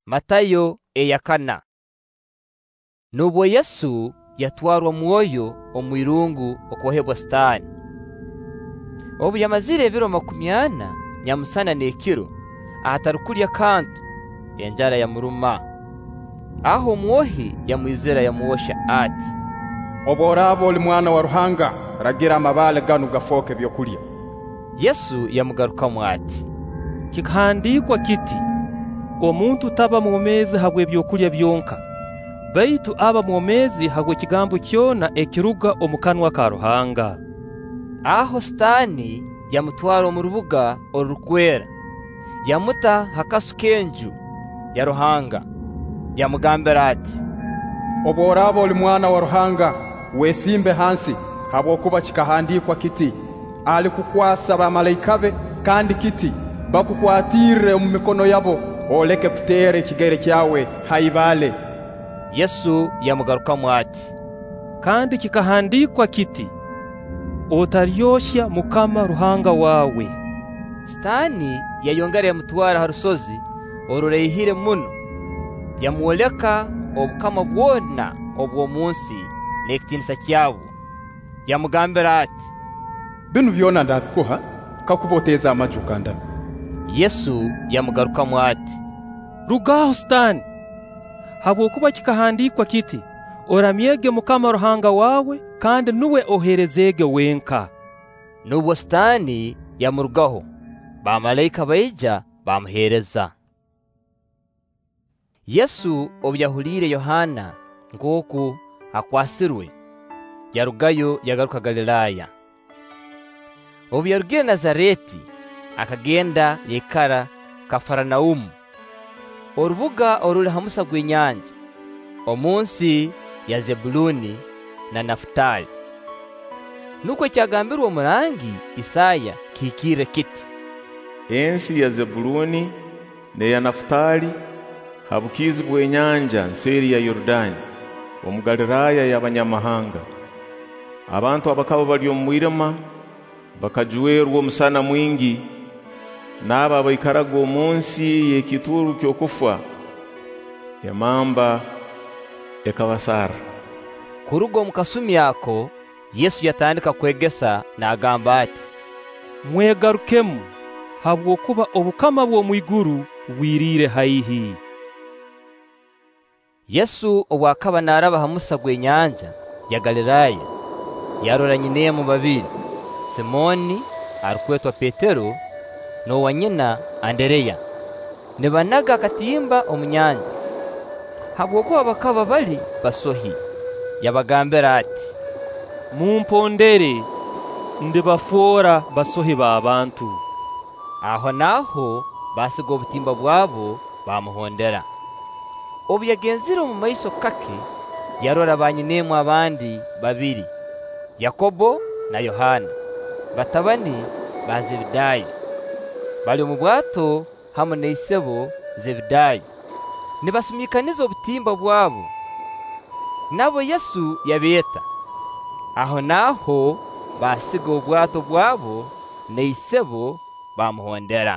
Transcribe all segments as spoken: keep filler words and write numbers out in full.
Matayo eyakana. Nubwo Yesu yatwarwa mwoyo omwirungu okwohebwa Sitani. Obu yamazire ebiro makumyana nyamusana n'ekiro ahatarukulya kantu enjara ya muruma. Aho mwohi yamwizera yamuosha ati, oborabo oli mwana wa Ruhanga ragira amabale ganu gafoke byokulya. Yesu yamugarukamu ati, kikahandikwa kiti, omuntu taba mwomezi habwe byokulya byonka, baitu aba mwomezi habwe kigambo kyona ekiruga omukanwa ka Ruhanga. Aho Sitani yamutwara mu rubuga orukwera, yamuta hakasu kenju ya Ruhanga, yamugambira ati, oborabo oli mwana wa Ruhanga wesimbe hansi habwo kuba kikahandikwa kiti, ali kukwasa bamalayika be kandi kiti bakukwatire mu mikono yabo oleke kutere ikigere kyawe haibale. Yesu yamugarukamu ati, kandi kikahandikwa kiti, otaryosha Mukama Ruhanga wawe. Sitani yayongera yamutwara harusozi orurehire muno, yamuoleka obukama bwona obwo munsi n'ekitinisa kyabo, yamugambira ati, binu byona ndabikuha kakuboteza amajuka ndana. Yesu yamugarukamu ati, rugaho Sitani, habwo kuba kikahandikwa kiti, oramyege Mukama Ruhanga wawe kandi nuwe oherezege wenka. Nubwo Sitani yamurugaho, bamalayika baija bamuhereza. Yesu obyahulire Yohana ngoku akwasirwe, yarugayo yagaruka Galilaya. Obu yarugiye Nazareti akagenda yekara Kafaranaumu, orubuga oruli hamusa gw'enyanja, omunsi ya Zebuluni na Nafutali. Nuko kyagambirwa omurangi Isaya kihikire kiti, ensi ya Zebuluni ne ya Nafutali habukizi bw'enyanja nseri ya Yordani omu Galilaya y'abanyamahanga. Abantu abakaba bali omu mwirima bakajwerwa omusana mwingi, n'aba abaikaraga omunsi y'ekituru ky'okufa yamamba ekabasara. Kuruga omu kasumi ako Yesu yatandika kwegesa n'agamba ati, mwegarukemu habwo kuba obukama bw'omwiguru bwirire haihi. Yesu obu akaba naraba hamusa gw'enyanja ya Galilaya, yarora nyinemu babiri, Simoni arukwetwa Petero n'owa nyina Andereya, nibanaga akatimba omu nyanja. Habwo kuba bakaba bali basohi, yabagambira ati, mumpondere ndibafora basohi b'abantu. Aho naho basiga obutimba bwabo bamuhondera. Obu yagenzire mu maiso kake, yarora banyinemu abandi babiri, Yakobo na Yohana, batabani ba Zebedayo, bali mu bwato hamwe n'isebo Zebedayo, nibasumikaniza obutimba bwabo. Nabo Yesu yabeta. Aho naho basiga obwato bwabo n'isebo bamuhondera.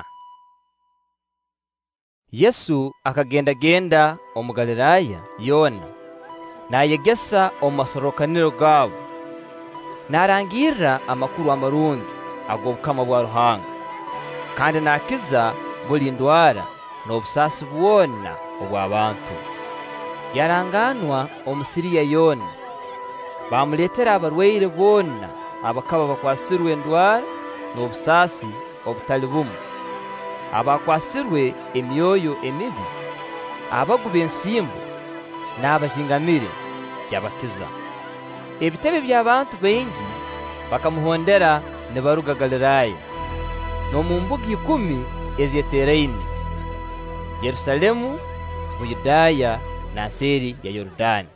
Yesu akagenda genda omu Galilaya yona, nayegesa omu masorokaniro gabo, narangirira amakuru amarungi ag'obukama bwa Ruhanga, kandi nakiza buli ndwara n'obusasi bwona obw'abantu. Yaranganwa omu Siriya yona, bamuletera abarwaire bona abakaba bakwasirwe endwara n'obusasi obutali bumu, abakwasirwe emyoyo emibi, abaguba ensimbu n'abazingamire yabakiza. Ebitebe by'abantu baingi bakamuhondera nibaruga Galilaya n'omu mbuga ikumi ezeteraine, Yerusalemu, Buyudaya na nseri ya Yordani.